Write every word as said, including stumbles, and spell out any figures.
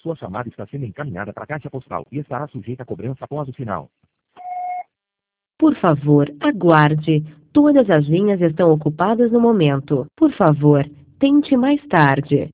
Sua chamada está sendo encaminhada para a caixa postal e estará sujeita a cobrança após o sinal. Por favor, aguarde. Todas as linhas estão ocupadas no momento. Por favor, tente mais tarde.